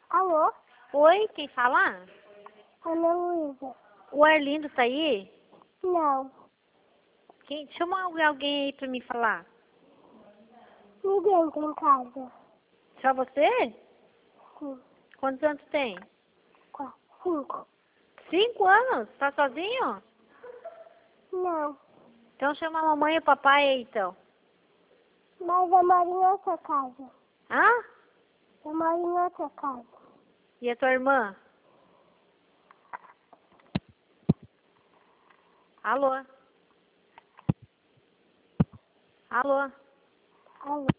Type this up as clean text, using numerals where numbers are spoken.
Alô? Oi, quem fala? Ana Luísa. O Arlindo tá aí? Não. Chama alguém aí pra me falar. Ninguém tem em casa. Só você? Sim. Quantos anos tem? 5. 5 anos? Tá sozinho? Não. Então chama a mamãe e o papai aí, então. Mas eu moro em outra casa. Hã? Eu moro em outra casa. E a tua irmã? Alô? Alô? Alô?